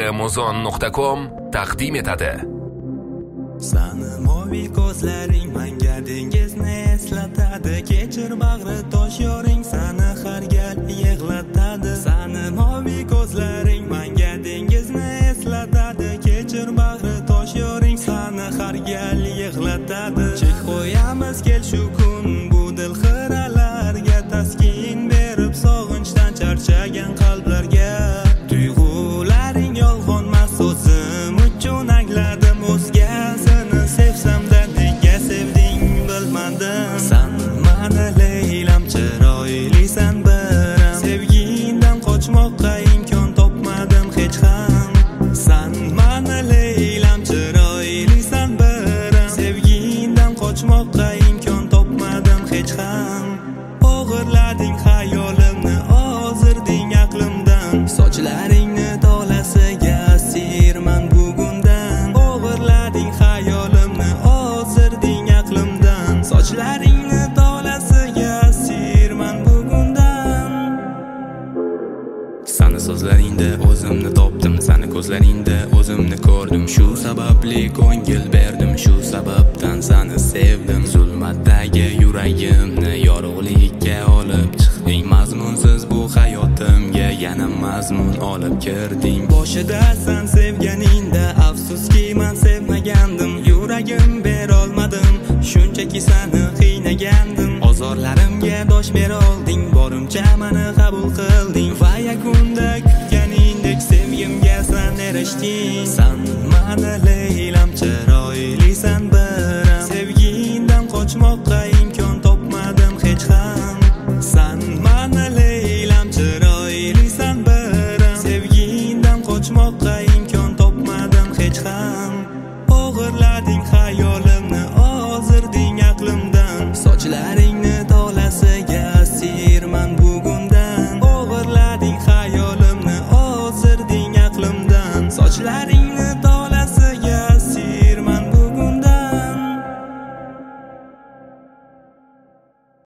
muzon.com taqdim etadi. Sani moviy ko'zlaring menga dengizni eslatadi. Kechir bag'ri tosh yoring sani har gal yig'latadi. Sani moviy ko'zlaring menga dengizni eslatadi. Kechir bag'ri tosh yoring sani har gal yig'latadi. Chek qo'yamiz kel shu kun bu dil xiralarga taskin berib sog'inchdan charchagan qalblarga. Tuyg'ularing yolg'onmas o'zim uchun angladim o'zgasini sevsam-da nega sevding bilmadim. San mani leylam chiroylisan biram, sevgingdan qochmoqqa imkon topmadim hech ham. San mani leylam chiroylisan biram, sevgingdan qochmoqqa imkon topmadim hech ham. O'g'irlading xayolimni, ozirding aqlimdan, sochlaringni tolasiga asirman bugundan. O'g'irlading xayolimni, ozirding aqlimdan, sochlaringni tolasiga asirman bugundan. Sani so'zlaringda o'zimni topdim, sani ko'zlaringda o'zimni ko'rdim. Shu sababli ko'ngil berdim, shu sababdan sani sevdim. Zulmatdagi yuragimni yorug'likka olib chiqding. Mazmunsiz bu hayotimga yana mazmun olib kirding. Boshida san sevganingda afsuski men sevmagandim. Yuragim berolmadim, shunchaki sani qiynagandim. Ozorlarimga dosh bera olding, borimcha meni qabul qilding. Va yakunda kutganingdek sevgimga san erishding. San mani leylam chiroylisan biram, sevgingdan qochmoqqa imkon topmadim hech ham. San mani leylam chiroylisan biram, sevgingdan qochmoqqa imkon topmadim hech ham. O'g'irlading xayolimni, ozirding aqlimdan, sochlaringni tolasiga asirman bugundan. O'g'irlading xayolimni, ozirding aqlimdan, sochlaring